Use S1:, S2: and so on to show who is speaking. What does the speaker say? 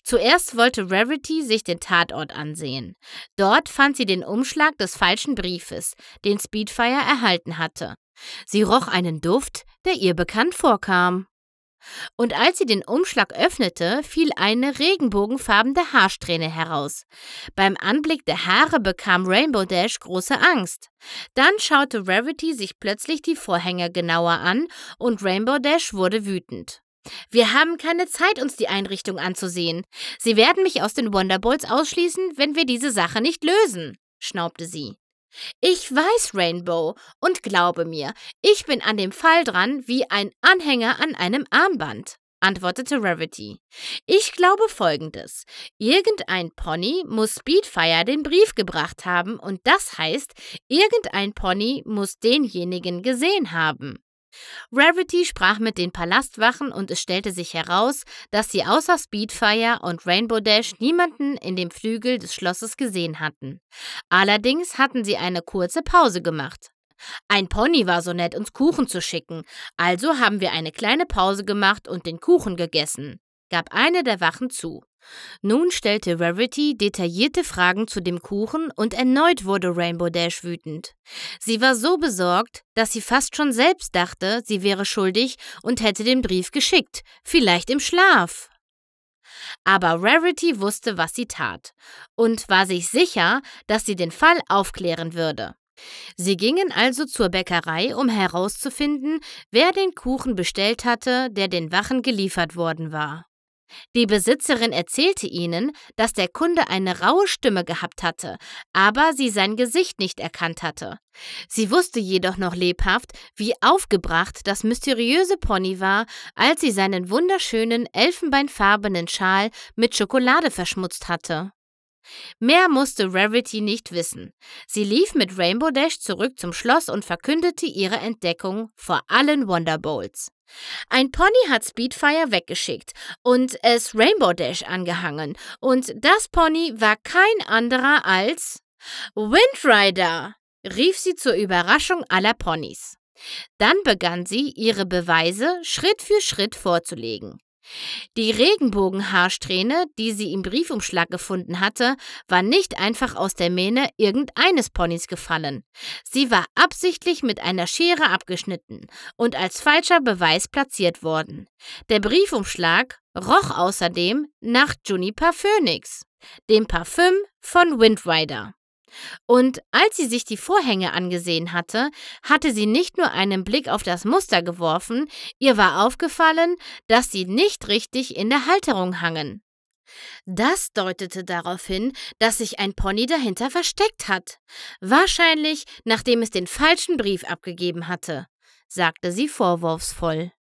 S1: Zuerst wollte Rarity sich den Tatort ansehen. Dort fand sie den Umschlag des falschen Briefes, den Speedfire erhalten hatte. Sie roch einen Duft, der ihr bekannt vorkam. Und als sie den Umschlag öffnete, fiel eine regenbogenfarbene Haarsträhne heraus. Beim Anblick der Haare bekam Rainbow Dash große Angst. Dann schaute Rarity sich plötzlich die Vorhänge genauer an und Rainbow Dash wurde wütend. »Wir haben keine Zeit, uns die Einrichtung anzusehen. Sie werden mich aus den Wonderbolts ausschließen, wenn wir diese Sache nicht lösen«, schnaubte sie. »Ich weiß, Rainbow, und glaube mir, ich bin an dem Fall dran wie ein Anhänger an einem Armband«, antwortete Rarity. »Ich glaube Folgendes. Irgendein Pony muss Speedfire den Brief gebracht haben und das heißt, irgendein Pony muss denjenigen gesehen haben.« Rarity sprach mit den Palastwachen und es stellte sich heraus, dass sie außer Speedfire und Rainbow Dash niemanden in dem Flügel des Schlosses gesehen hatten. Allerdings hatten sie eine kurze Pause gemacht. »Ein Pony war so nett, uns Kuchen zu schicken, also haben wir eine kleine Pause gemacht und den Kuchen gegessen«, gab eine der Wachen zu. Nun stellte Rarity detaillierte Fragen zu dem Kuchen und erneut wurde Rainbow Dash wütend. Sie war so besorgt, dass sie fast schon selbst dachte, sie wäre schuldig und hätte den Brief geschickt, vielleicht im Schlaf. Aber Rarity wusste, was sie tat und war sich sicher, dass sie den Fall aufklären würde. Sie gingen also zur Bäckerei, um herauszufinden, wer den Kuchen bestellt hatte, der den Wachen geliefert worden war. Die Besitzerin erzählte ihnen, dass der Kunde eine raue Stimme gehabt hatte, aber sie sein Gesicht nicht erkannt hatte. Sie wusste jedoch noch lebhaft, wie aufgebracht das mysteriöse Pony war, als sie seinen wunderschönen, elfenbeinfarbenen Schal mit Schokolade verschmutzt hatte. Mehr musste Rarity nicht wissen. Sie lief mit Rainbow Dash zurück zum Schloss und verkündete ihre Entdeckung vor allen Wonderbolts. Ein Pony hat Speedfire weggeschickt und es Rainbow Dash angehangen. Und das Pony war kein anderer als Windrider, rief sie zur Überraschung aller Ponys. Dann begann sie, ihre Beweise Schritt für Schritt vorzulegen. Die Regenbogenhaarsträhne, die sie im Briefumschlag gefunden hatte, war nicht einfach aus der Mähne irgendeines Ponys gefallen. Sie war absichtlich mit einer Schere abgeschnitten und als falscher Beweis platziert worden. Der Briefumschlag roch außerdem nach Juniper Phoenix, dem Parfüm von Windrider. Und als sie sich die Vorhänge angesehen hatte, hatte sie nicht nur einen Blick auf das Muster geworfen, ihr war aufgefallen, dass sie nicht richtig in der Halterung hangen. Das deutete darauf hin, dass sich ein Pony dahinter versteckt hat. Wahrscheinlich, nachdem es den falschen Brief abgegeben hatte, sagte sie vorwurfsvoll.